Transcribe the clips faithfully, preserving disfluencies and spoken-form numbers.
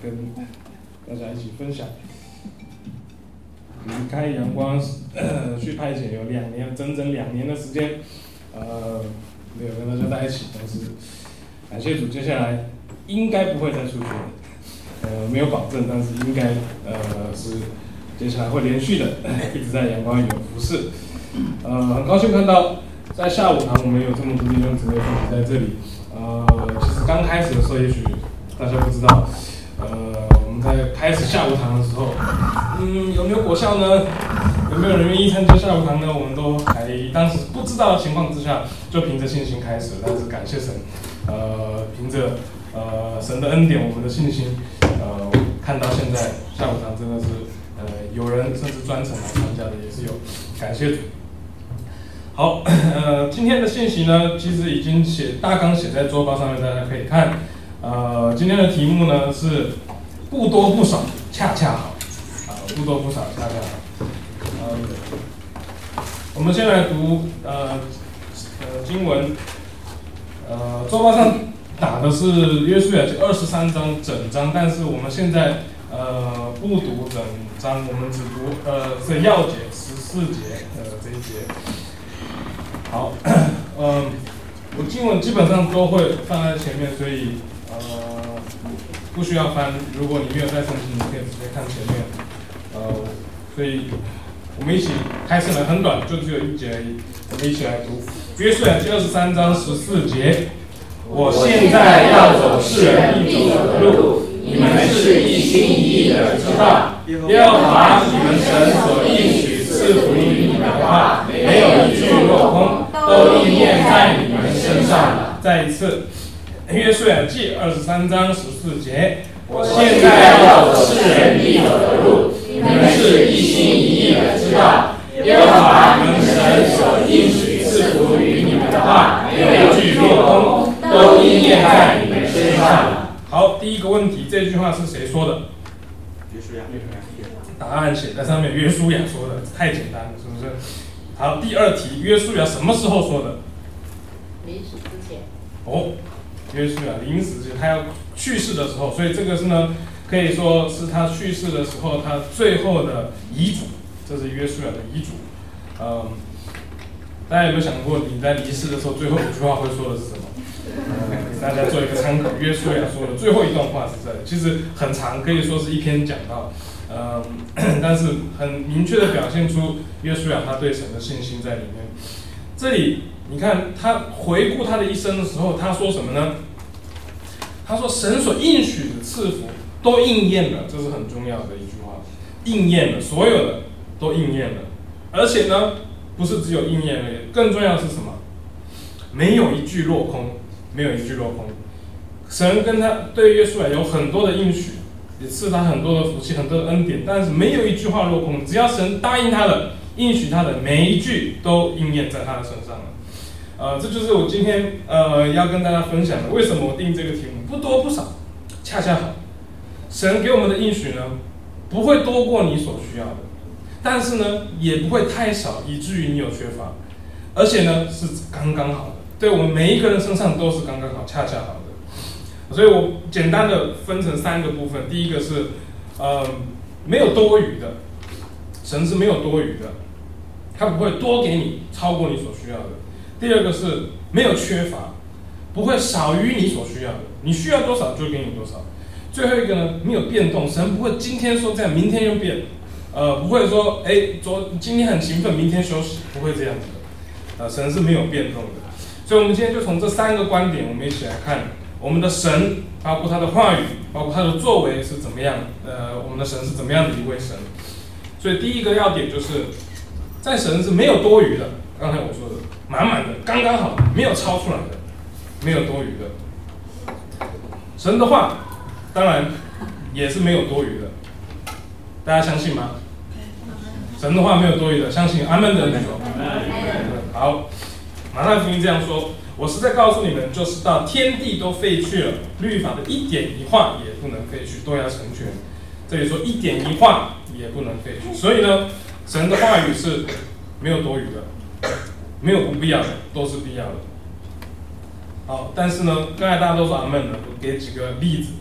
跟大家一起分享。离开阳光呃去派遣有两年，整整两年的时间，呃，没有跟大家在一起，但是感谢主，接下来应该不会再出去了，呃，没有保证，但是应该呃是接下来会连续的一直在阳光有服侍，呃，很高兴看到在下午堂我们有这么多弟兄姊妹聚集在这里，呃，其实刚开始的时候，也许大家不知道，呃。我们在开始下午堂的时候，嗯，有没有果效呢？有没有人愿意参加下午堂呢？我们都还当时不知道的情况之下，就凭着信心开始了。但是感谢神，呃，凭着呃神的恩典，我们的信心，呃，看到现在下午堂真的是呃有人甚至专程来参加的也是有，感谢主。好，呃，今天的信息呢，其实已经写大纲写在桌报上面，大家可以看。呃，今天的题目呢是。不多不少，恰恰好，啊，不多不少，恰恰好。呃，我们先来读呃呃经文，呃，周报上打的是约书亚记二十三章整章，但是我们现在呃不读整章，我们只读呃这要节十四节呃这一节。好，嗯、呃，我经文基本上都会放在前面，所以呃。不需要翻，如果你没有在圣经，你可以直接看前面。呃，所以我们一起开始了，很短，就只有一节而已。我们一起来读约书亚记二十三章十四节。我现在要走世人必走的路，你们是一心一意的知道。耶和华你们神所应许赐福于你们的话，没有一句落空，都应验在你们身上了。再一次。约书亚记二十三章十四节，我现在要走世人必走的路，你们是一心一意的知道。耶和华你们神所应许赐福于你们的话，没有一句落空，都应验在你们身上。好，第一个问题，这句话是谁说的？ 约书亚。 答案写在上面，约书亚说的，太简单了，是不是？好，第二题，约书亚什么时候说的？ 临死之前。 哦。约书亚临死之前，他要去世的时候，所以这个是呢，可以说是他去世的时候，他最后的遗嘱，这是约书亚的遗嘱。嗯，大家有没有想过，你在离世的时候，最后一句话会说的是什么？嗯，给大家做一个参考。约书亚说的最后一段话是这里，其实很长，可以说是一篇讲道。嗯，但是很明确的表现出约书亚他对神的信心在里面。这里。你看他回顾他的一生的时候，他说什么呢？他说神所应许的赐福都应验了，这是很重要的一句话，应验了，所有的都应验了，而且呢，不是只有应验而已，更重要的是什么？没有一句落空，没有一句落空。神跟他对约书亚有很多的应许，也赐他很多的福气，很多的恩典，但是没有一句话落空，只要神答应他的，应许他的，每一句都应验在他的身上了。呃，这就是我今天呃要跟大家分享的。为什么我定这个题目？不多不少，恰恰好。神给我们的应许呢，不会多过你所需要的，但是呢，也不会太少，以至于你有缺乏，而且呢，是刚刚好的。对我们每一个人身上都是刚刚好，恰恰好的。所以我简单的分成三个部分。第一个是呃没有多余的，神是没有多余的，他不会多给你超过你所需要的。第二个是没有缺乏，不会少于你所需要的，你需要多少就给你多少。最后一个呢，没有变动，神不会今天说这样，明天又变，呃，不会说，哎，昨今天很勤奋，明天休息，不会这样子的，呃，神是没有变动的。所以，我们今天就从这三个观点，我们一起来看我们的神，包括他的话语，包括他的作为是怎么样，呃，我们的神是怎么样的一位神。所以，第一个要点就是，在神是没有多余的，刚才我说的。满满的，刚刚好，没有超出来的，没有多余的。神的话，当然也是没有多余的，大家相信吗？神的话没有多余的，相信阿们的那种。好，马太福音这样说：我实在告诉你们，就是到天地都废去了，律法的一点一画也不能废去，都要成全。这里说一点一画也不能废去，所以呢，神的话语是没有多余的。没有不必要的，都是必要的。好，但是呢，刚才大家都说阿们了，我给几个例子。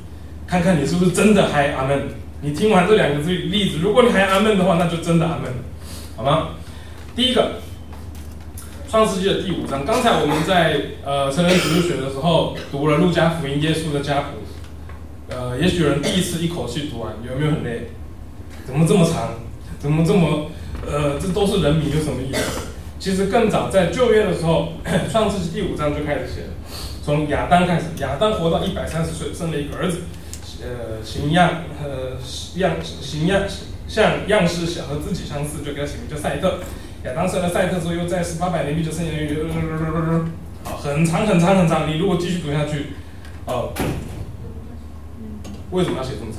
看看你是不是真的还阿门。你听完这两个例子，如果你还阿门的话，那就真的阿门，好吗？第一个，创世纪的第五章。刚才我们在呃成人主日学的时候读了路加福音，耶稣的家谱。呃，也许有人第一次一口气读完，有没有很累？怎么这么长？怎么这么呃，这都是人名，有什么意思？其实更早在旧约的时候，创世纪第五章就开始写了，从亚当开始，亚当活到一百三十岁，生了一个儿子，呃，形样呃样形样像样式小和自己相似，就给他起名叫赛特。亚当生了赛特之后，又在十八百年就生下一个，好，很长很长很长。你如果继续读下去，哦、呃，为什么要写这么长？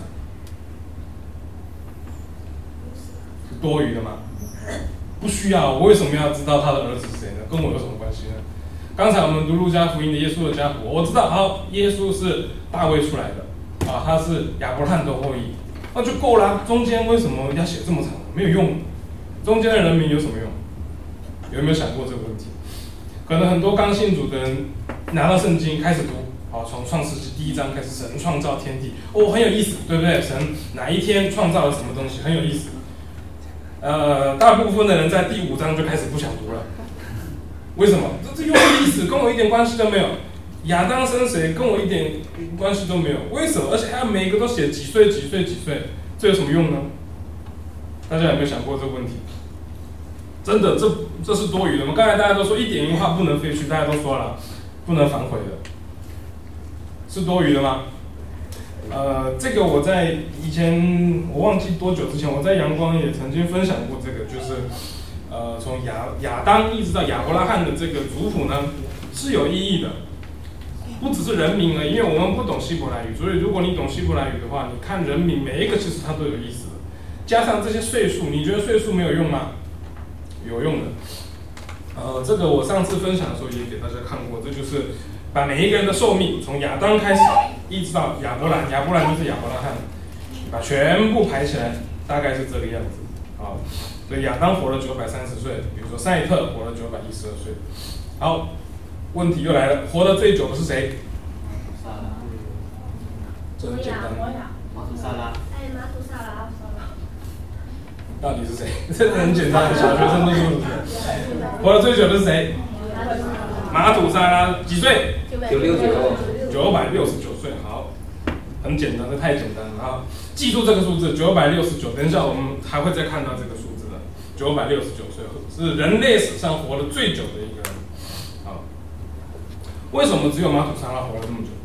是多余的吗？不需要。我为什么要知道他的儿子是谁呢？跟我有什么关系呢？刚才我们读路加福音的耶稣的家谱，我知道，好，耶稣是大卫出来的，啊，他是亚伯拉罕的后裔，那就够了。中间为什么要写这么长？没有用。中间的人名有什么用？有没有想过这个问题？可能很多刚信主的人拿到圣经开始读，好，从创世纪第一章开始，神创造天地，哦，很有意思，对不对？神哪一天创造了什么东西，很有意思。呃，大部分的人在第五章就开始不想读了，为什么？这这又没意思，跟我一点关系都没有。亚当生谁跟我一点关系都没有，为什么？而且还要每个都写几岁几岁几岁，这有什么用呢？大家有没有想过这个问题？真的，这这是多余的吗？刚才大家都说一点一画不能废去，大家都说了，不能反悔的，是多余的吗？呃，这个我在以前我忘记多久之前，我在阳光也曾经分享过这个，就是呃从亚亚当一直到亚伯拉罕的这个族谱呢是有意义的，不只是人名而已，因为我们不懂希伯来语，所以如果你懂希伯来语的话，你看人名每一个其实它都有意思的，加上这些岁数，你觉得岁数没有用吗？有用的。呃，这个我上次分享的时候也给大家看过，这就是把每一个人的寿命从亚当开始一直到亚伯兰，亚伯兰就是亚伯拉罕，把全部排起来，大概是这个样子啊。所以亚当活了九百三十岁，比如说赛特活了九百一十二岁。好，问题又来了，活得最久的是谁？ 撒拉。 这很简单。 马土撒拉。 哎，马土撒拉。 到底是谁？这个很简单，小学生都是不是？活得最久的是谁？马土撒拉几岁？ 九六九。 九百六十九岁。好，很简单，这太简单了啊！记住这个数字九百六十九。等一下我们还会再看到这个数字的，九百六十九岁是人类史上活得最久的一个人。好，为什么只有马土撒拉活了这么久？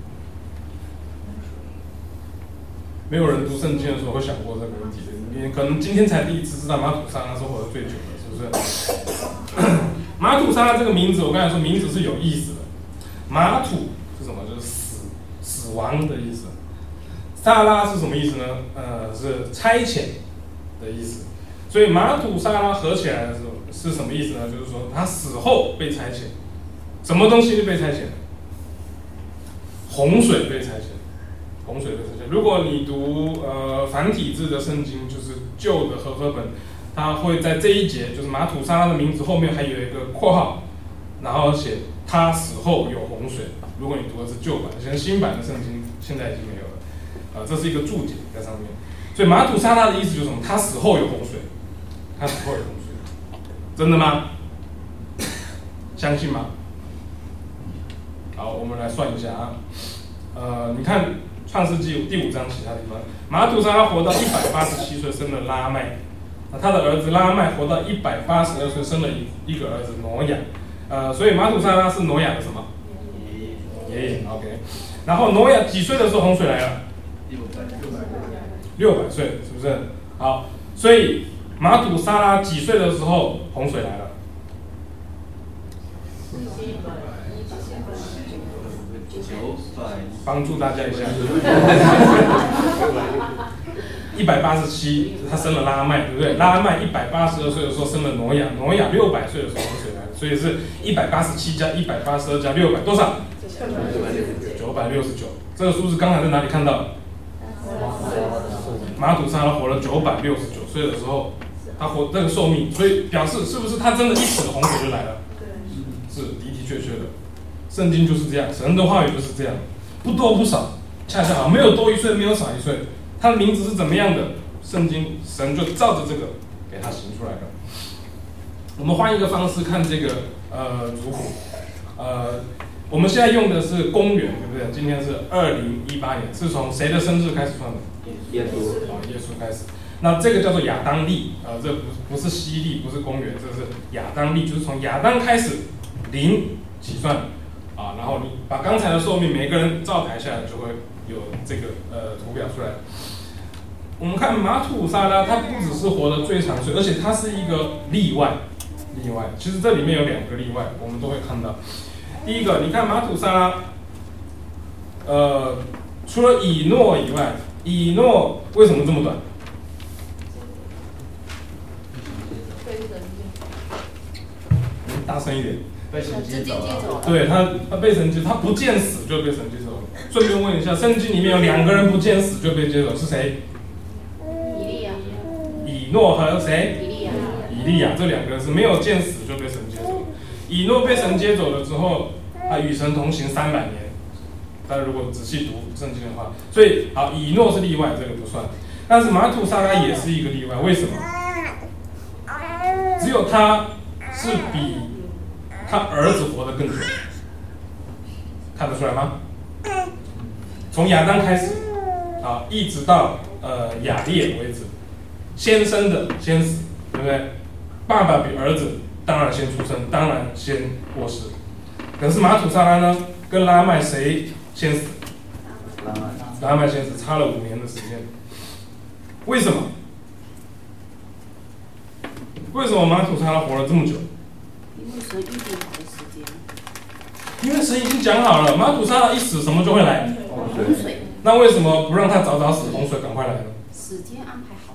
没有人读圣经的时候会想过这个问题的。你可能今天才第一次知道马土撒拉是活得最久的，是不是？马土撒拉这个名字，我刚才说名字是有意思的。马土是什么？就是死、死亡的意思。撒拉是什么意思呢？呃，是差遣的意思。所以马土撒拉合起来的时候是什么意思呢？就是说他死后被差遣。什么东西被差遣？洪水被差遣。洪水被差遣。如果你读呃繁体字的圣经，就是旧的和合本，它会在这一节，就是马土撒拉的名字后面还有一个括号，然后写他死后有洪水。如果你读的是旧版，现在新版的圣经现在已经没有了，呃，这是一个注解在上面。所以马土撒拉的意思就是什么？他死后有洪水，他死后有洪水，真的吗？相信吗？好，我们来算一下啊，呃，你看。创世纪第五章其他地方，马土撒拉活到一百八十七岁，生了拉麦。他的儿子拉麦活到一百八十二岁，生了一一个儿子挪亚。呃，所以马土撒拉是挪亚的什么？爷爷。OK。然后挪亚几岁的时候洪水来了？六百岁，是不是？好，所以马土撒拉几岁的时候洪水来了？帮助大家一下，一百八十七，他生了拉麦，对不对？拉麦一百八十二岁的时候生了挪亚，挪亚六百岁的时候洪水来了，所以是一百八十七加一百八十二加六百多少？九百六十九。这个数字刚才在哪里看到的？马土撒拉活了九百六十九岁的时候，他活这个寿命，所以表示是不是他真的一死洪水就来了？是的的确确的。圣经就是这样，神的话语就是这样，不多不少， 恰恰好，没有多一岁，没有少一岁。他的名字是怎么样的？圣经神就照着这个给他行出来了。我们换一个方式看这个呃族谱，呃，我们现在用的是公元，对不对？今天是二零一八年，是从谁的生日开始算的？ 耶稣啊，耶稣开始。那这个叫做亚当历，呃，这不不是西历，不是公元，这是亚当历，就是从亚当开始零起算，啊，然后你把刚才的寿命每个人照排下来，就会有这个呃图表出来。我们看马土沙拉，他不只是活得最长岁，而且他是一个例外。例外，其实这里面有两个例外，我们都会看到。第一个，你看马土沙拉，呃，除了以诺以外，以诺为什么这么短？大声一点。 被神接走了。 对他，他被神接，他不见死就被神接走了。顺便问一下，圣经里面有两个人不见死就被接走，是谁？ 以利亚。 以诺和谁？ 以利亚。 以利亚这两个人是没有见死就被神接走。以诺被神接走了之后，他与神同行三百年。大家如果仔细读圣经的话，所以好，以诺是例外，这个不算。但是马土沙拉也是一个例外，为什么？只有他是比他儿子活得更久，看得出来吗？从亚当开始，啊，一直到呃亚列为止，先生的先死，对不对？爸爸比儿子当然先出生，当然先过世。可是马土沙拉呢，跟拉麦谁先死？ 拉麦， 拉麦先死，差了五年的时间。为什么？为什么马土沙拉活了这么久？ 因为神预定好的时间。 因为神已经讲好了，马土沙拉一死，什么就会来？ 洪水。 那为什么不让他早早死，洪水赶快来呢？ 时间安排好。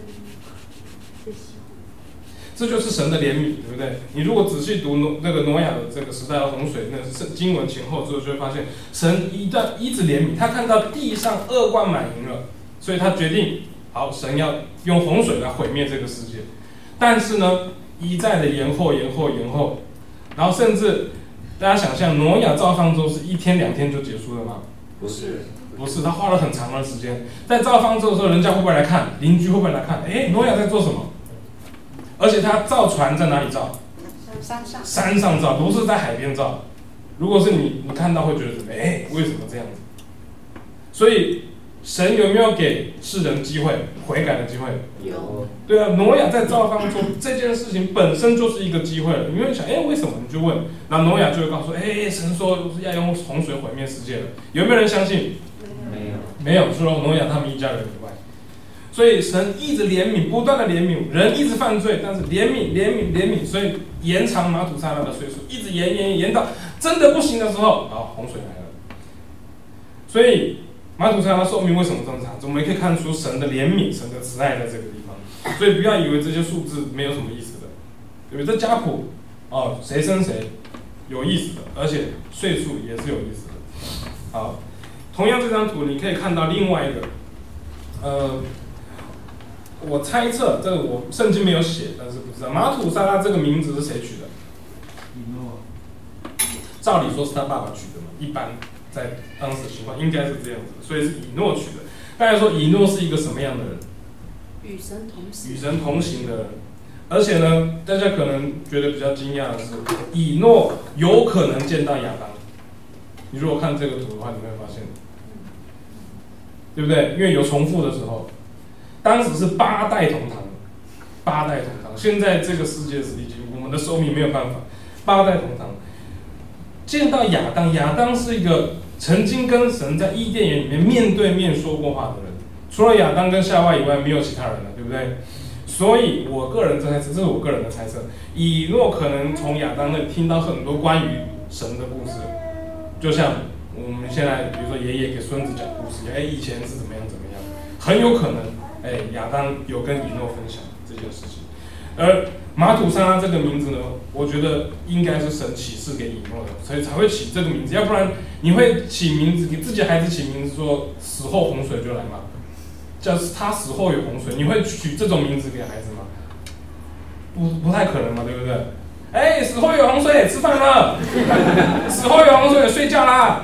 这就是神的怜悯，对不对？你如果仔细读挪那个挪亚的这个时代的洪水，那是经文前后之后，就会发现神一旦一直怜悯，他看到地上恶贯满盈了，所以他决定，好，神要用洪水来毁灭这个世界。但是呢，一再的延后、延后、延后，然后甚至大家想象挪亚造方舟是一天两天就结束了吗？ 不是， 不是，他花了很长的时间。在造方舟的时候，人家会不会来看？邻居会不会来看？哎，挪亚在做什么？而且他造船在哪里造？ 山上。 山上造，不是在海边造。如果是你，你看到会觉得，哎，为什么这样子？所以神有没有给世人机会悔改的机会？ 有。 对啊，挪亚在造方舟这件事情本身就是一个机会了。你会想，哎，为什么？你就问，那挪亚就会告诉，哎，神说要用洪水毁灭世界了。有没有人相信？ 没有。 没有，除了挪亚他们一家人以外。所以神一直怜悯，不断的怜悯，人一直犯罪，但是怜悯、怜悯、怜悯，所以延长马土沙拉的岁数，一直延延延到真的不行的时候，啊，洪水来了。所以马土沙拉寿命为什么这么长？我们也可以看出神的怜悯、神的慈爱在这个地方。所以不要以为这些数字没有什么意思的，对不对？这家谱哦，谁生谁有意思的，而且岁数也是有意思的。好，同样这张图你可以看到另外一个，呃。我猜测，这个我圣经没有写，但是不知道马土沙拉这个名字是谁取的？ 以诺。 照理说是他爸爸取的嘛，一般在当时的情况应该是这样子，所以是以诺取的。大家说以诺是一个什么样的人？ 与神同行。 与神同行的人，而且呢，大家可能觉得比较惊讶的是，以诺有可能见到亚当。你如果看这个图的话，你会发现，对不对？因为有重复的时候。当时是八代同堂，八代同堂。现在这个世界是已经我们的寿命没有办法，八代同堂。见到亚当，亚当是一个曾经跟神在伊甸园里面面对面说过话的人，除了亚当跟夏娃以外，没有其他人了，对不对？所以我个人猜测，这是我个人的猜测，以诺可能从亚当那里听到很多关于神的故事，就像我们现在比如说爷爷给孙子讲故事，哎，以前是怎么样怎么样，很有可能。哎，亚当有跟以诺分享这件事情，而马土沙拉这个名字呢，我觉得应该是神启示给以诺的，所以才会起这个名字。要不然你会起名字给自己孩子起名字说死后洪水就来吗？叫他死后有洪水，你会取这种名字给孩子吗？不不太可能嘛，对不对？哎，死后有洪水，吃饭了；死后有洪水，睡觉啦。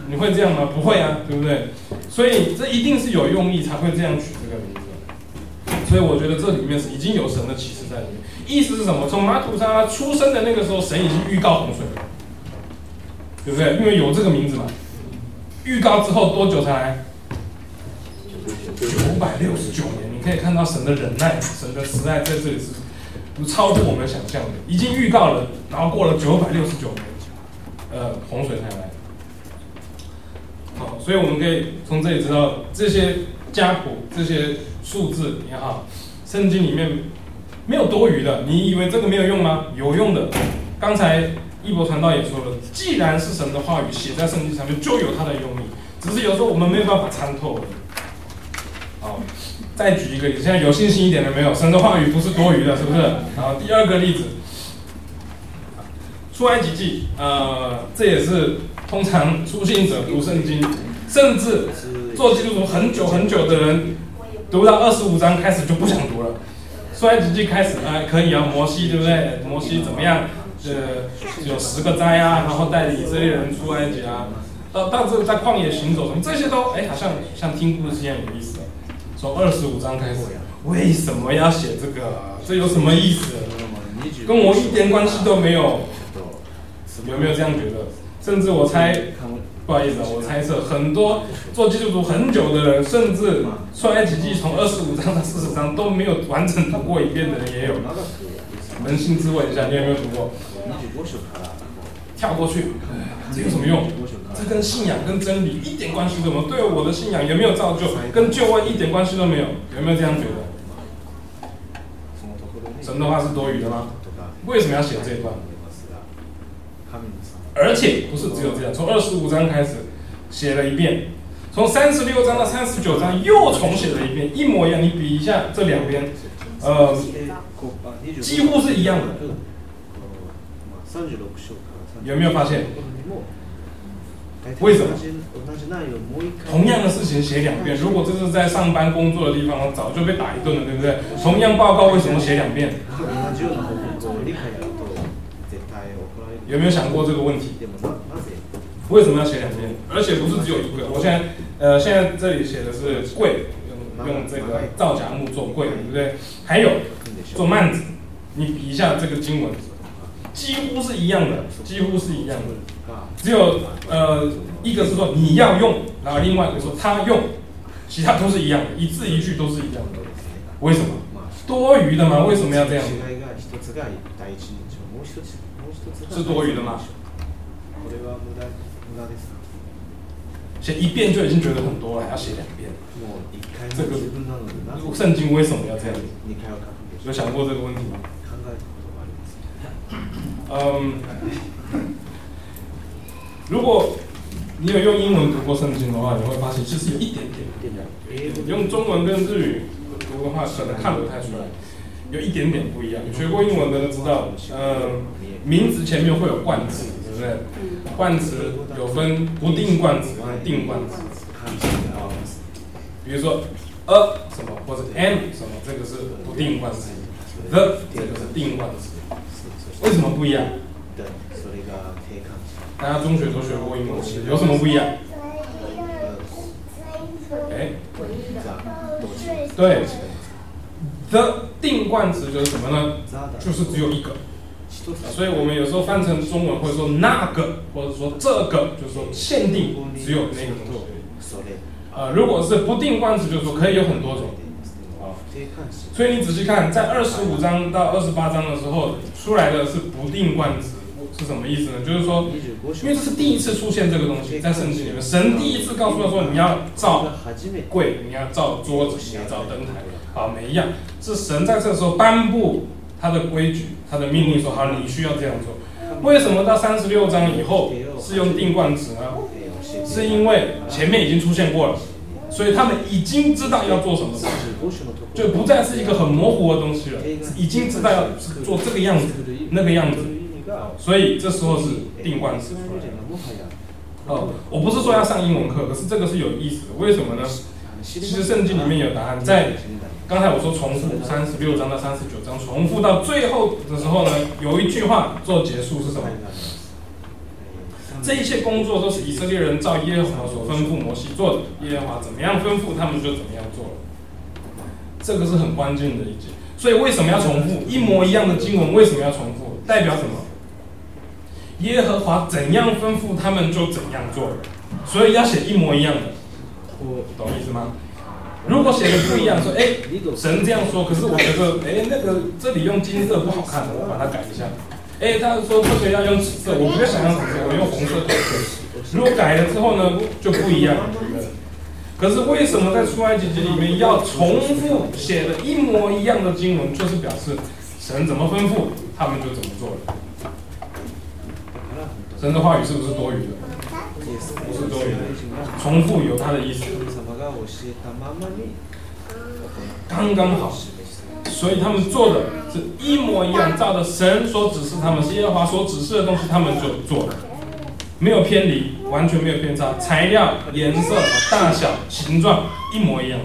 你会这样吗？不会啊，对不对？所以这一定是有用意才会这样取这个名字。所以我觉得这里面是已经有神的启示在里面。意思是什么？从马土沙出生的那个时候，神已经预告洪水了，对不对？因为有这个名字嘛。预告之后多久才来？九百六十九年。你可以看到神的忍耐、神的慈爱在这里是超乎我们想象的。已经预告了，然后过了九百六十九年，呃，洪水才来。好，所以我们可以从这里知道，这些家谱、这些数字也好，圣经里面没有多余的。你以为这个没有用吗？有用的。刚才一博传道也说了，既然是神的话语写在圣经上面，就有它的用意，只是有时候我们没有办法参透而已。好，再举一个例子，现在有信心一点的没有？神的话语不是多余的，是不是？好，第二个例子，出埃及记，呃，这也是通常初信者读圣经，甚至做基督徒很久很久的人，读到二十五章开始就不想读了。出埃及记开始，哎、呃，可以啊，摩西对不对？摩西怎么样？呃，有十个灾啊，然后带领以色列人出埃及啊，到到这个在旷野行走什么，这些都哎，好像像听故事一样有意思。从二十五章开始，为什么要写这个？这有什么意思？跟我一点关系都没有。有没有这样觉得？甚至我猜，不好意思啊，我猜测很多做基督徒很久的人，甚至出埃及记从二十五章到四十章都没有完整读过一遍的人也有。扪心自问一下，你有没有读过？跳过去，这有什么用？这跟信仰、跟真理一点关系都没有。对我的信仰有没有造就？跟救恩一点关系都没有。有没有这样觉得？神的话是多余的吗？为什么要写这一段？而且不是只有这样，从二十五章开始写了一遍，从三十六章到三十九章又重写了一遍，一模一样。你比一下这两边，呃，几乎是一样的。有没有发现？为什么？同样的事情写两遍，如果这是在上班工作的地方，早就被打一顿了，对不对？同样报告为什么写两遍？有没有想过这个问题？为什么要写两遍？而且不是只有一个。我现在呃，现在这里写的是柜，用用这个皂荚木做柜，对不对？还有做幔子，你比一下这个经文，几乎是一样的，几乎是一样的。只有呃一个是说你要用，然后另外一个说他用，其他都是一样的，一字一句都是一样的。为什么？多余的吗？为什么要这样？是多余的吗？写一遍就已经觉得很多了，还要写两遍。这个圣经为什么要这样？有想过这个问题吗？嗯，如果你有用英文读过圣经的话，你会发现其实有一点点不一样。用中文跟日语读的话，可能看不太出来。有一点点不一样，学过英文的都知道，呃，名词前面会有冠词，对不对？冠词有分不定冠词和定冠词。啊，比如说 a 什么或者 am 什么，这个是不定冠词 ，the 这个是定冠词。为什么不一样？大家中学都学过英文，有什么不一样？哎，对。的定冠词就是什么呢？就是只有一个，所以我们有时候翻成中文会说那个，或者说这个，就是说限定只有那个东西。呃，如果是不定冠词，就是说可以有很多种。啊，所以你仔细看，在二十五章到二十八章的时候出来的是不定冠词，是什么意思呢？就是说，因为这是第一次出现这个东西在圣经里面，神第一次告诉他说你要造柜，你要造桌子，你要造灯台。好，每一样是神在这时候颁布他的规矩，他的命令说好，你需要这样做。为什么到三十六章以后是用定冠词呢？是因为前面已经出现过了，所以他们已经知道要做什么事情，就不再是一个很模糊的东西了，已经知道要做这个样子、那个样子，所以这时候是定冠词出来的。哦，我不是说要上英文课，可是这个是有意思的。为什么呢？其实圣经里面有答案，在刚才我说重复三十六章到三十九章，重复到最后的时候呢，有一句话做结束是什么？ 这一切工作都是以色列人照耶和华所吩咐摩西做的，耶和华怎么样吩咐，他们就怎么样做了。这个是很关键的一节。所以为什么要重复一模一样的经文？为什么要重复？代表什么？耶和华怎样吩咐，他们就怎样做了。所以要写一模一样的，懂意思吗？如果写的不一样，说哎，神这样说，可是我觉得哎那个这里用金色不好看，我把它改一下。哎，他说特别要用紫色，我不要想要紫色，我用红色可以。如果改了之后呢，就不一样了。可是为什么在出埃及记里面要重复写的一模一样的经文，就是表示神怎么吩咐，他们就怎么做了。神的话语是不是多余的？不是多余的，重复有它的意思，刚刚好。所以他们做的是一模一样，照着神所指示他们，是耶和华所指示的东西，他们就做了，没有偏离，完全没有偏差，材料、颜色、大小、形状一模一样。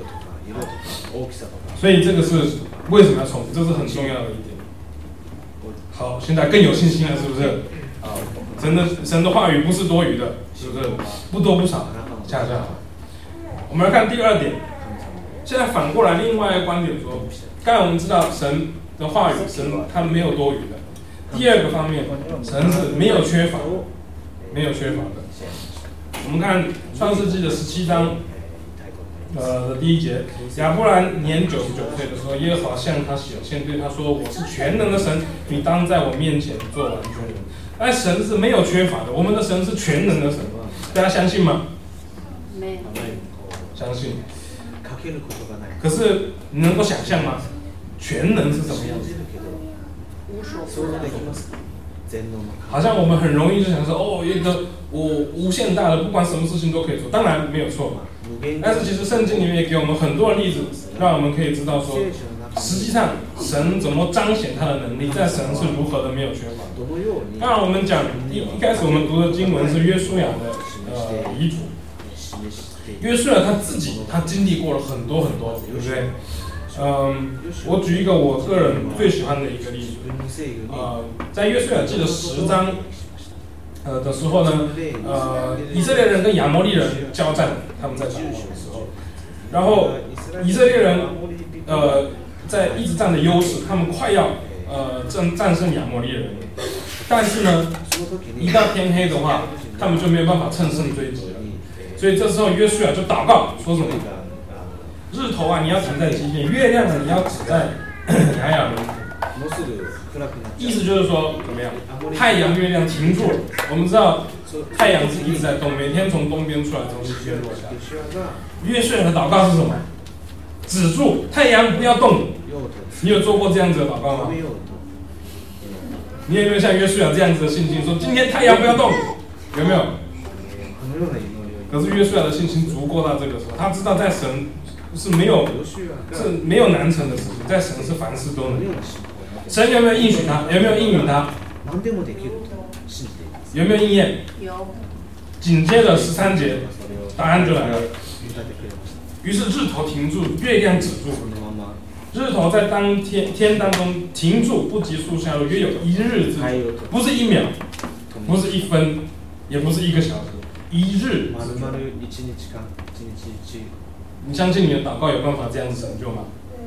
所以这个是为什么要重复，这是很重要的一点。好，现在更有信心了，是不是？啊，神的神的话语不是多余的，是不是？不多不少，恰恰好。我们来看第二点。现在反过来，另外一个观点说，刚才我们知道神的话语，神他没有多余的。第二个方面，神是没有缺乏，没有缺乏的。我们看创世纪的十七章，呃的第一节，亚伯兰年九十九岁的时候，耶和华向他显现，对他说：“我是全能的神，你当在我面前做完全人。”但神是没有缺乏的，我们的神是全能的神，大家相信吗？ 没有。 相信。可是你能够想象吗？全能是什么样子？好像我们很容易就想说，哦，一个我无限大的，不管什么事情都可以做，当然没有错嘛。但是其实圣经里面也给我们很多的例子，让我们可以知道说，实际上神怎么彰显他的能力，在神是如何的没有缺乏。当然我们讲一一开始我们读的经文是约书亚的呃遗嘱。约书亚他自己，他经历过了很多很多，对不对？嗯，我举一个我个人最喜欢的一个例子，呃，在约书亚记的十章，呃的时候呢，呃，以色列人跟亚摩利人交战，他们在打仗的时候，然后以色列人，呃，在一直占的优势，他们快要呃战战胜亚摩利人，但是呢，一到天黑的话，他们就没有办法乘胜追击了。所以这时候约书亚就祷告说什么？日头啊，你要停在基遍；月亮啊，你要指在雅雅门。意思就是说怎么样？太阳、月亮停住了。我们知道太阳是一直在动，每天从东边出来，从西边落下。约书亚的祷告是什么？止住，太阳不要动。你有做过这样子的祷告吗？你有没有像约书亚这样子的信心，说今天太阳不要动？有没有？可是约书亚的信心足够到这个时候，他知道在神是没有是没有难成的事情，在神是凡事都能。神有没有应许他？有没有应允他？有没有应验？ 有。 紧接着十三节，答案就来了。于是日头停住，月亮止住。日头在当天天当中停住，不急速下落，约有一日之久，不是一秒，不是一分，也不是一个小时。一日，你相信你的祷告有办法这样子成就吗？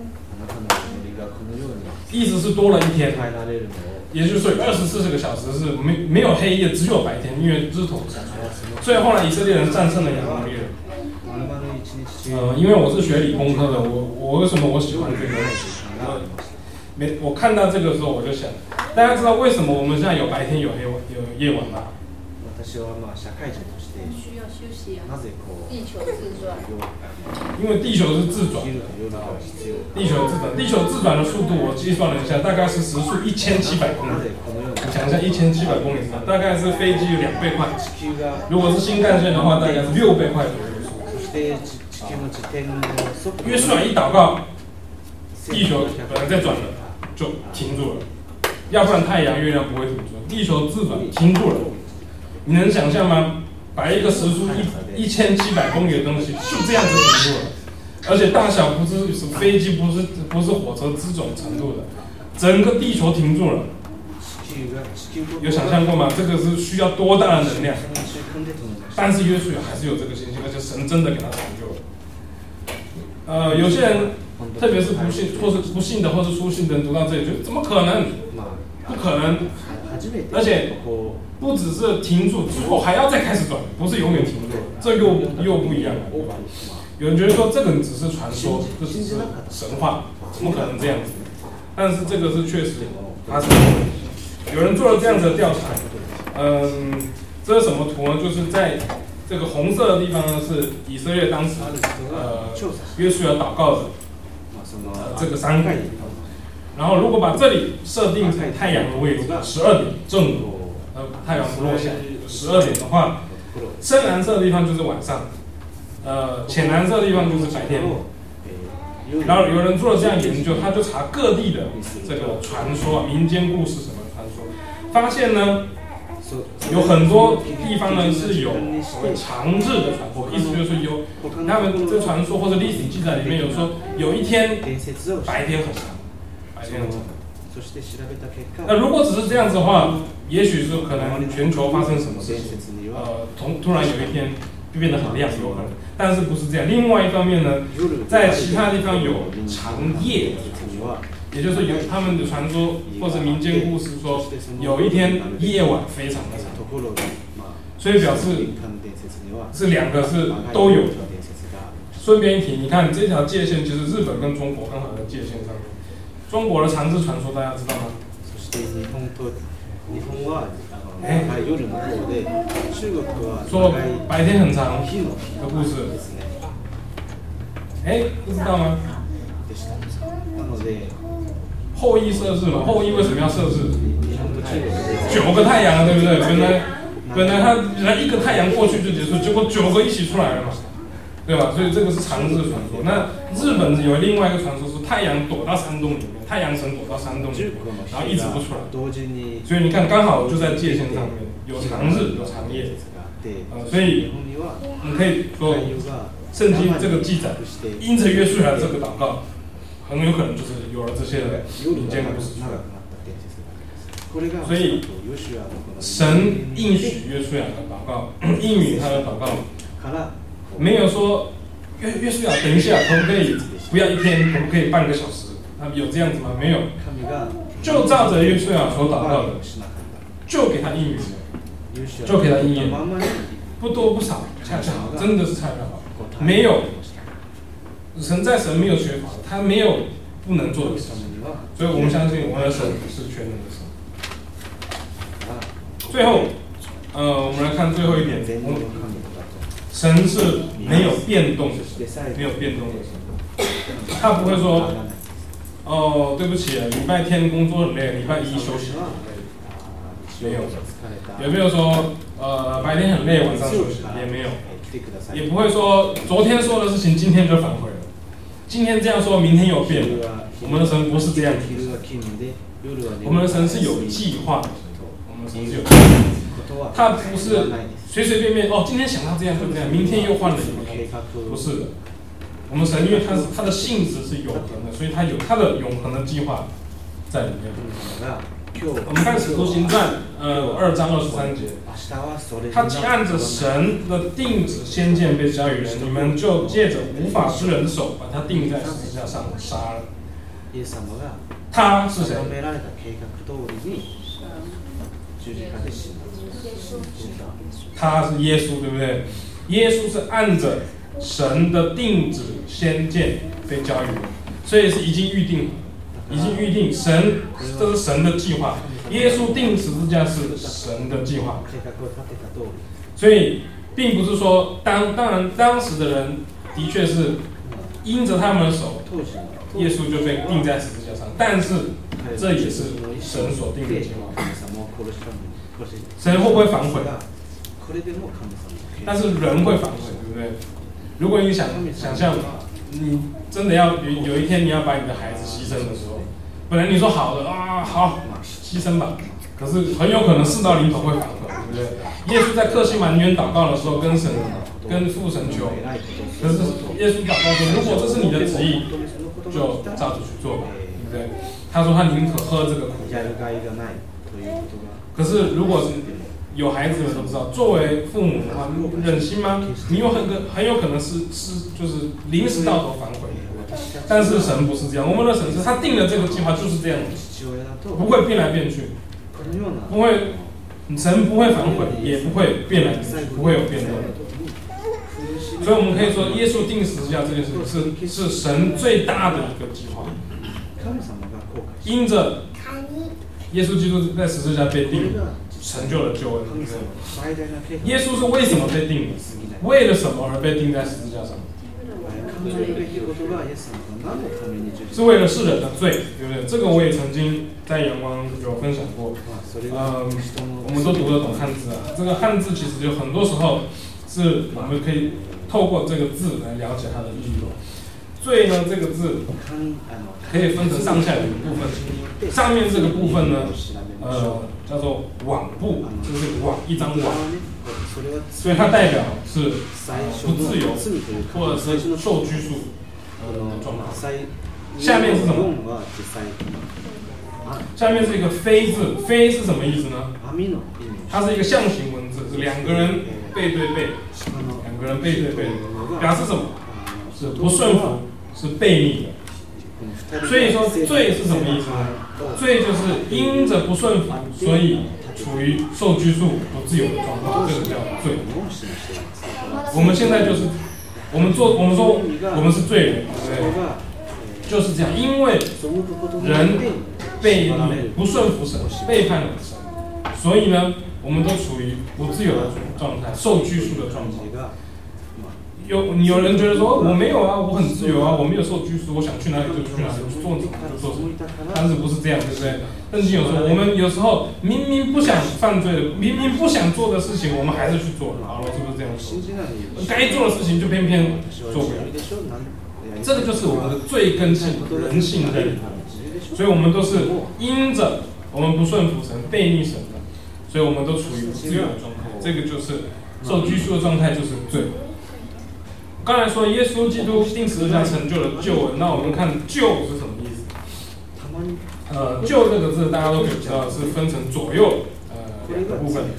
意思是多了一天，也就是说二十四个小时是没没有黑夜，只有白天，因为日头不下来。所以后来以色列人战胜了亚摩利人。呃，因为我是学理工科的，我我为什么我喜欢这个？我没我看到这个时候我就想，大家知道为什么我们现在有白天有黑有夜晚吗？ 需要休息啊。地球自转。 因为地球是自转，地球自转，地球自转的速度我计算了一下，大概是时速一千七百公里。你想一下，一千七百公里，大概是飞机两倍快。如果是新干线的话，大概是六倍快左右的速度。约书亚一祷告，地球本来在转的就停住了，要不然太阳、月亮不会停住。地球自转停住了，你能想象吗？把一个时速一一千七百公里的东西就这样子停住了，而且大小不是飞机，不是不是火车这种程度的，整个地球停住了。 有想象过吗？这个是需要多大的能量？但是约书亚还是有这个信心，而且神真的给他成就了。呃，有些人，特别是不信或是不信的，或是初信的人，读到这里觉得怎么可能？不可能！而且不只是停住，之后还要再开始转，不是永远停住，这又又不一样了，对吧？有人觉得说这个只是传说，这只是神话，怎么可能这样子？但是这个是确实发生的。有人做了这样子的调查，嗯，这是什么图呢？就是在这个红色的地方呢，是以色列当时呃约书亚祷告的呃这个山谷。然后如果把这里设定成太阳的位置，十二点正午，呃太阳不落下，十二点的话，深蓝色的地方就是晚上，呃浅蓝色的地方就是白天。然后有人做了这样研究，他就查各地的这个传说、民间故事什么传说，发现呢，有很多地方呢是有所谓长日的传说，意思就是说有他们这传说或者历史记载里面有说，有一天白天很长，白天很长。那如果只是这样子的话，也许是可能全球发生什么事情，呃，突突然有一天就变得很亮，有可能。但是不是这样？另外一方面呢，在其他地方有长夜的传说，也就是有他们的传说或者民间故事说，有一天夜晚非常的长，所以表示是两个是都有的。顺便一提，你看这条界限，其实日本跟中国刚好在界限上面。中国的长日传说大家知道吗？哎，说白天很长的故事，哎，不知道吗？后羿射日嘛，后羿为什么要射日？九个太阳，对不对？本来本来他本来一个太阳过去就结束，结果九个一起出来了嘛，对吧？所以这个是长日传说。那日本有另外一个传说是太阳躲到山洞里面，太阳神躲到山洞里面，然后一直不出来。所以你看，刚好就在界限上面，有长日有长夜。呃，所以你可以说，圣经这个记载，因着约书亚这个祷告，很有可能就是有了这些民间故事出来。所以神应许约书亚的祷告，应允他的祷告，没有说约约书亚等一下，可不可以不要一天，可不可以半个小时？他有这样子吗？没有，就照着约书亚所祷告的，就给他应允，就给他应验，不多不少，恰恰好，真的是恰恰好，没有神在神没有缺乏，他没有不能做的事情，所以我们相信我们的神是全能的神。最后，呃，我们来看最后一点，神是没有变动的神，没有变动的神，他不会说，哦，对不起，礼拜天工作很累，礼拜一休息很累，没有，也没有说，呃，白天很累，晚上休息，也没有，也不会说昨天说的事情今天就反悔了，今天这样说，明天又变了。我们的神不是这样子的神，我们的神是有计划的。神是有计划，他不是随随便便哦，今天想到这样就这样，明天又换了一个，不是的。我们神因为他是他的性质是永恒的，所以他有他的永恒的计划在里面。我们看《使徒行传》呃二章二十三节，他既按着神的定旨先见被交与人，你们就借着无法之人的手把他钉在十字架上杀了。他是谁？他是耶稣，对不对？耶稣是按着神的定旨先见被交予的，所以是已经预定，已经预定。神，这是神的计划。耶稣定十字架是神的计划，所以并不是说当当然当时的人的确是因着他们的手，耶稣就被钉在十字架上，但是这也是神所定的计划。神会不会反悔？但是人会反悔，对不对？如果你想想象，你真的要有有一天你要把你的孩子牺牲的时候，本来你说好的啊，好牺牲吧，可是很有可能事到临头会反悔，对不对？耶稣在客西马尼园祷告的时候，跟神跟父神求，可是耶稣祷告说，如果这是你的旨意，就照着去做吧，对不对？他说他宁可喝这个苦， 可是如果有孩子们都知道，作为父母的话，忍心吗？你有很个很有可能是是就是临时到头反悔。但是神不是这样，我们的神是他定了这个计划就是这样子，不会变来变去，不会，神不会反悔，也不会变来变去，不会有变动。所以我们可以说，耶稣定十字架这件事情是是神最大的一个计划。因着耶稣基督在十字架被定，成就了救恩。耶稣是为什么被定的？为了什么而被定在十字架上？是为了世人的罪，对不对？这个我也曾经在阳光有分享过。嗯，我们都读得懂汉字啊。这个汉字其实有很多时候是我们可以透过这个字来了解它的意义。罪呢，这个字可以分成上下两个部分。上面这个部分呢，呃，叫做网布，就是网一张网，所以它代表是不自由或者是受拘束的状态。下面是什么？下面是一个非字，非是什么意思呢？它是一个象形文字，是两个人背对背，两个人背对背，表示什么？是不顺服，是悖逆的。所以说罪是什么意思呢？罪就是因着不顺服，所以处于受拘束、不自由的状况，这个叫罪。我们现在就是，我们做，我们说我们是罪人，对不对？就是这样，因为人背逆、不顺服神，背叛了神，所以呢，我们都处于不自由的状态、受拘束的状态。有有人觉得说我没有啊，我很自由啊，我没有受拘束，我想去哪里就去哪里，做什么就做什么。但是不是这样，对不对？圣经有说，我们有时候明明不想犯罪的，明明不想做的事情，我们还是去做。好了，是不是这样说？该做的事情就偏偏做不了。这个就是我们的罪根性、人性在里头。所以我们都是因着我们不顺服神、悖逆神的，所以我们都处于不自由的状态。这个就是受拘束的状态，就是罪。刚才说耶稣基督定十字架成就了救恩，那我们看救是什么意思？呃，救这个字大家都可以知道是分成左右呃两个部分。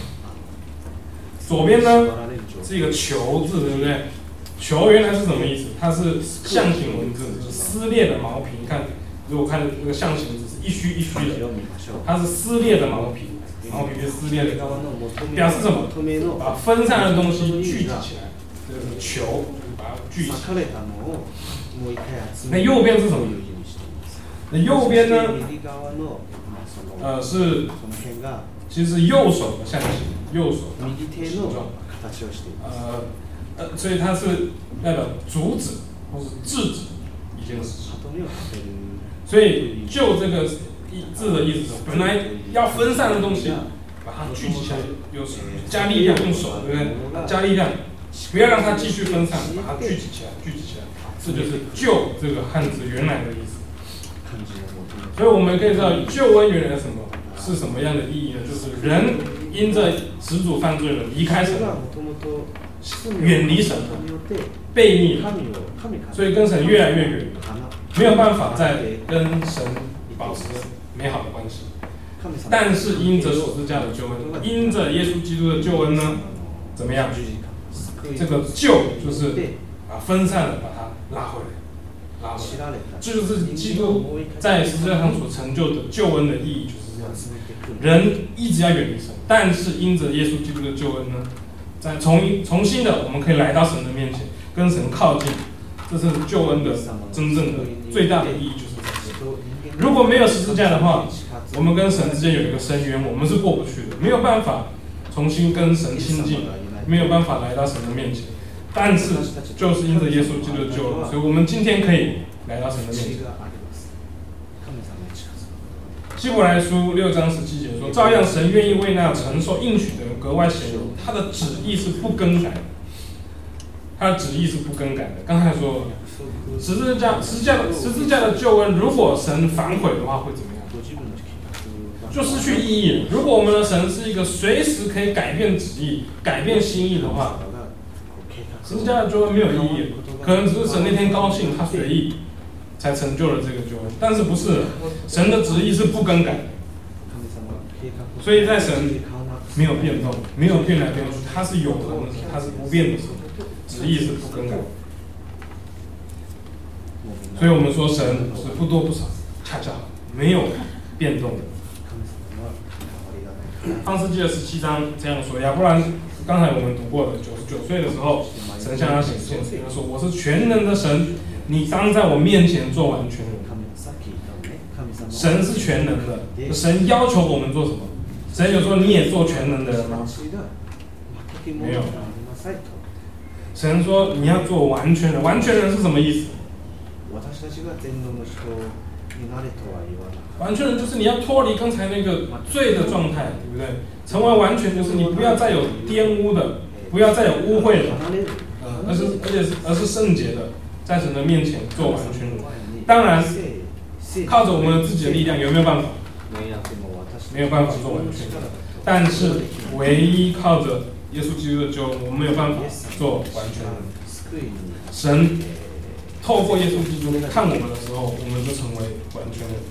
左边呢是一个球字，对不对？球原来是什么意思？它是象形文字，就是撕裂的毛皮。你看，如果看这个象形字是一虚一虚的，它是撕裂的毛皮，毛皮被撕裂的，表示什么？把分散的东西聚集起来。这个球把它聚起来。那右边是什么？那右边呢？呃，是其实是右手的象形，右手的形状。呃呃，所以它是代表阻止或是制止一件事情。所以就这个字的意思是，本来要分散的东西，把它聚集起来，有加力量，用手，对不对？加力量。不要让它继续分散，把它聚集起来，聚集起来，这就是救这个汉字原来的意思。所以我们可以知道救恩原来什么是什么样的意义呢？就是人因着始祖犯罪了，离开神，远离神，悖逆，所以跟神越来越远，没有办法再跟神保持美好的关系。但是因着十字架的救恩，因着耶稣基督的救恩呢，怎么样？这个救就是把分散了，把它拉回来，拉回来。这就是基督在十字架上所成就的救恩的意义，就是这样子。人一直要远离神，但是因着耶稣基督的救恩呢，在重重新的，我们可以来到神的面前，跟神靠近。这是救恩的真正的最大的意义，就是这个。如果没有十字架的话，我们跟神之间有一个深渊，我们是过不去的，没有办法重新跟神亲近。没有办法来到神的面前，但是就是因着耶稣基督的救恩，所以我们今天可以来到神的面前。希伯来书六章十七节说，照样神愿意为那承受应许的人格外显荣，他的旨意是不更改的，他的旨意是不更改的。刚才说十字架十字架的十字架的救恩，如果神反悔的话，会怎么样？就失去意义了。如果我们的神是一个随时可以改变旨意、改变心意的话，十字架的救恩没有意义，可能只是神那天高兴，他随意才成就了这个救恩。但是不是，神的旨意是不更改的。 所以在神没有变动，没有变来变去，它是永恒的，它是不变的，旨意是不更改。所以我们说神是不多不少，恰恰没有变动的。创世纪的十七章这样说，亚伯兰刚才我们读过的，九十九岁的时候，神向他显现，他说：“我是全能的神，你当在我面前做完全人。”神是全能的，神要求我们做什么？神有说你也做全能的人吗？没有。神说你要做完全人，完全人是什么意思？完全人就是你要脱离刚才那个罪的状态，对不对？成为完全就是你不要再有玷污的，不要再有污秽的，呃，而是而且是而是圣洁的，在神的面前做完全人。当然，靠着我们自己的力量有没有办法？没有办法做完全人。但是唯一靠着耶稣基督的救恩，我们没有办法做完全人。神透过耶稣基督看我们的时候，我们就成为完全人。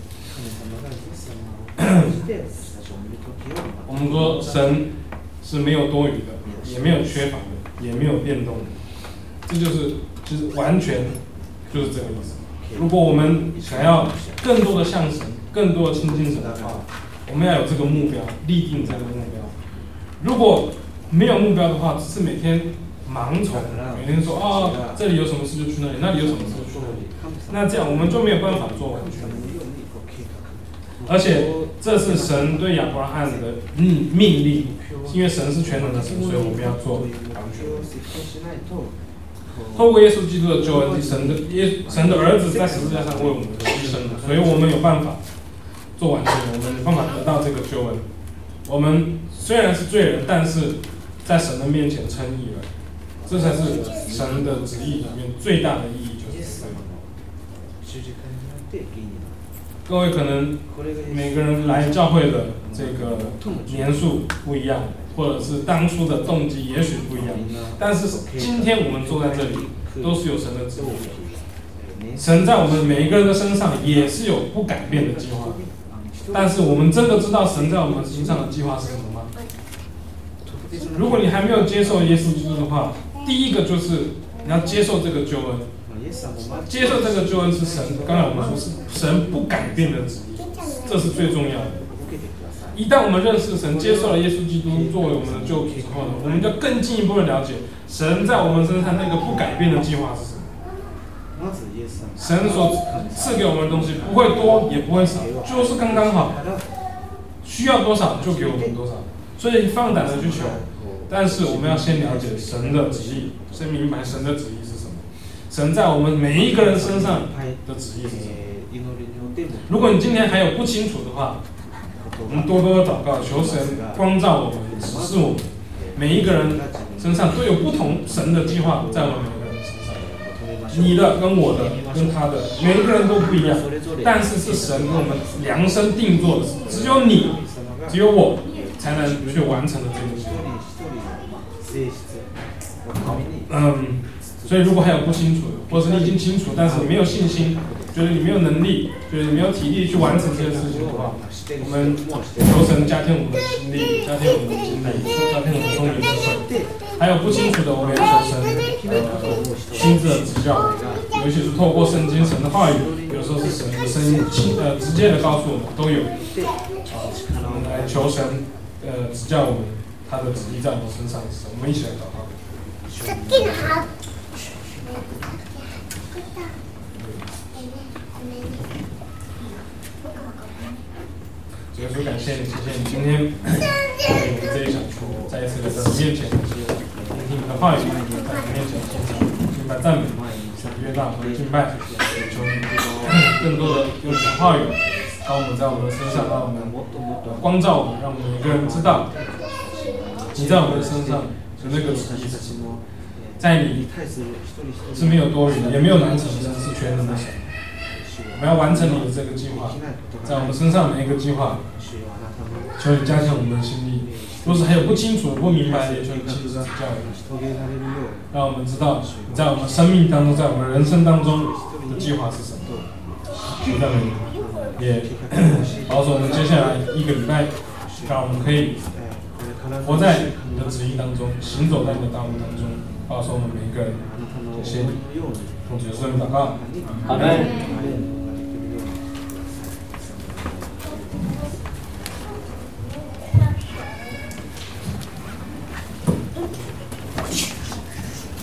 我们说神是没有多余的，也没有缺乏的，也没有变动的，这就是就是完全就是这个意思。如果我们想要更多的向神，更多的亲近神的话，我们要有这个目标，立定这个目标。如果没有目标的话，只是每天盲从，每天说啊、哦，这里有什么事就去那里，那里有什么事就去那里，那这样我们就没有办法做完全。而且这是神对亚伯拉罕的嗯命令，因为神是全能的神，所以我们要做完全。透过耶稣基督的救恩，神的耶神的儿子在十字架上为我们牺牲了，所以我们有办法做完全，我们有办法得到这个救恩。我们虽然是罪人，但是在神的面前称义了，这才是神的旨意里面最大的意义，就是这个。各位可能每个人来教会的这个年数不一样，或者是当初的动机也许不一样，但是今天我们坐在这里，都是有神的旨意。神在我们每一个人的身上也是有不改变的计划，但是我们真的知道神在我们身上的计划是什么吗？如果你还没有接受耶稣基督的话，第一个就是你要接受这个救恩。接受这个救恩是神，刚才我们说是神不改变的旨意，这是最重要的。一旦我们认识神，接受了耶稣基督作为我们的救主之后呢，我们就更进一步的了解神在我们身上那个不改变的计划是什么。神所赐给我们的东西不会多也不会少，就是刚刚好，需要多少就给我们多少，所以放胆的去求。但是我们要先了解神的旨意，先明白神的旨意是什么。神在我们每一个人身上的旨意是什么？如果你今天还有不清楚的话，我们多多的祷告，求神光照我们，指示我们。每一个人身上都有不同神的计划在我们每个人身上，你的跟我的跟他的，每一个人都不一样，但是是神跟我们量身定做的，只有你，只有我才能去完成的这个计划。嗯。所以，如果还有不清楚的，或者是你已经清楚，但是你没有信心，觉得你没有能力，觉得你没有体力去完成这些事情的话，我们求神加添我们的心力，加添我们的精力，加添我们聪明的手。还有不清楚的，我们也求神呃亲自的指教，尤其是透过圣经神的话语，有时候是神的声音亲呃直接的告诉我们都有。啊，我们来求神呃指教我们他的旨意在我们身上是什么，我们一起来祷告。耶稣，感谢你，谢谢你今天给我们这一场球，再一次来到你面前，聆听你的话语，在你面前献上敬拜赞美，约大和敬拜，求你更多的用你的话语，让我们在我们的身上，让我们光照我们，让我们每个人知道，你在我们的身上的那个旨意是什么，在你是没有多余的，也没有难成的，是全能的神。我们要完成你的这个计划，在我们身上每一个计划，求你加强我们的心力。若是还有不清楚、不明白的，也求你亲自指教我们，让我们知道你在我们生命当中，在我们人生当中的计划是什么。求赞美你，也保守我们接下来一个礼拜让我们可以活在你的旨意当中，行走在你的道路当中。保守我们每一个人，谢谢你，奉主耶稣的名祷告， 好的。